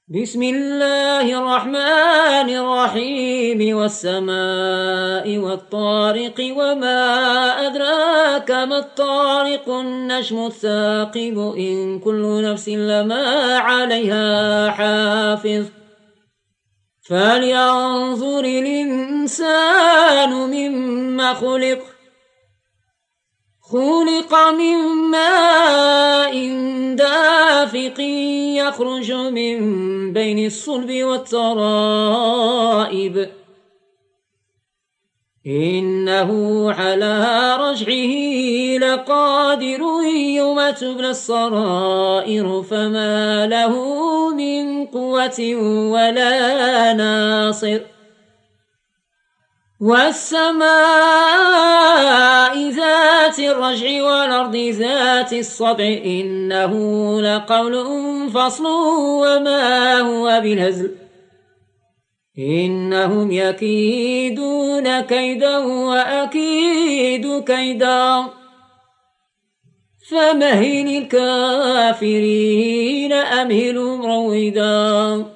بسم الله الرحمن الرحيم والسماء والطارق وما أدراك ما الطارق النجم الثاقب إن كل نفس لما عليها حافظ فلينظر الإنسان مما خلق من ماء دافق يخرج من بين الصلب والترائب إنه على رجعه لقادر يوم تبلى السرائر فما له من قوة ولا ناصر والسماء ذات الرجع والأرض ذات الصدع إنه لقول فصل وما هو بالهزل إنهم يكيدون كيدا وأكيد كيدا فمهل الكافرين أمهلهم رويدا